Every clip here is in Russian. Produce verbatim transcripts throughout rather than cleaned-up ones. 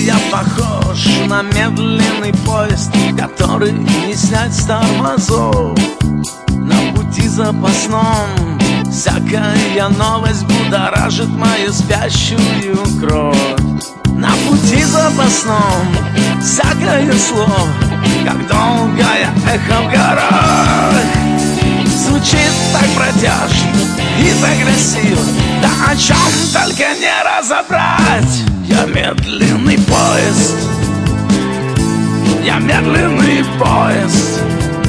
Я похож на медленный поезд, который не снять с тормозов. На пути запасном всякая новость будоражит мою спящую кровь. На пути запасном всякое слово, как долгое эхо в горах. Звучит так протяжно и так красиво, да о чем только не разобрать. Я медленный поезд, я медленный поезд,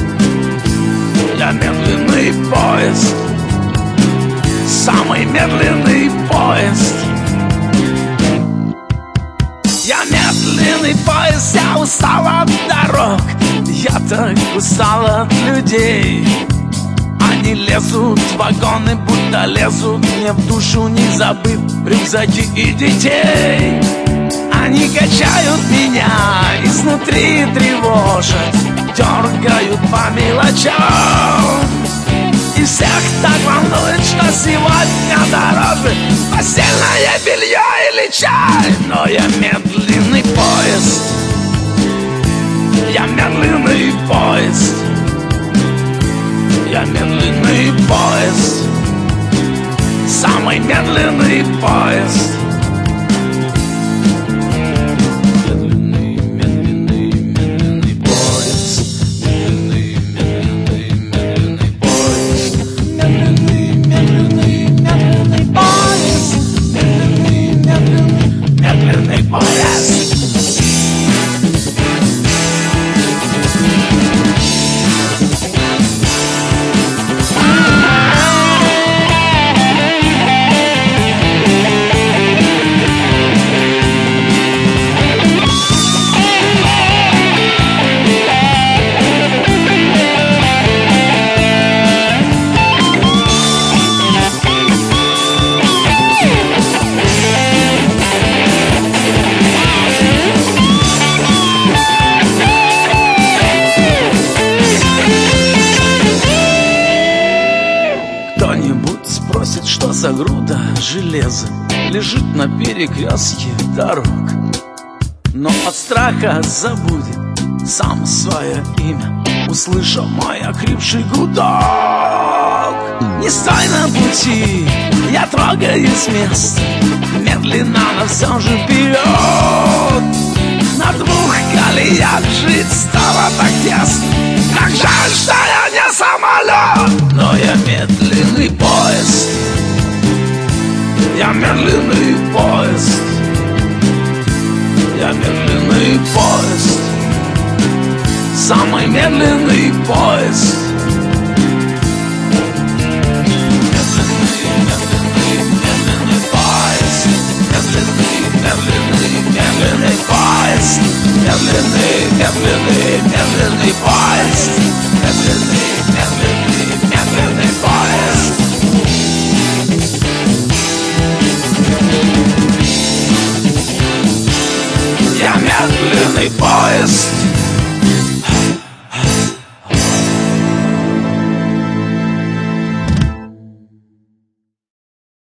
я медленный поезд, самый медленный поезд. Я медленный поезд, я устал от дорог, я так устал от людей. Они лезут в вагоны, будто лезут мне в душу, не забыв рюкзаки и детей. Они качают меня изнутри, тревожат, дергают по мелочам. И всех так волнует, что сегодня дороже постельное белье или чай. Но я медленный поезд, я медленный поезд, я медленный поезд, самый медленный поезд. Медленный, медленный, медленный поезд, медленный, медленный, медленный поезд, медленный, медленный, медленный поезд, медленный, медленный, медленный поезд. Кто-нибудь спросит, что за груда железа лежит на перекрестке дорог, но от страха забудет сам свое имя, услышав мой охрипший гудок. Не стой на пути, я трогаюсь с места, медленно, но все же вперед. На двух колеях жить стало так тесно, как жаль, что я не самолет. Но я медленный поезд, я медленный поезд, я медленный поезд, самый медленный поезд. Медленный, медленный, медленный поезд, медленный, медленный, медленный поезд, медленный, медленный, медленный поезд, медленный, медленный, медленный поезд. Я медленный поезд.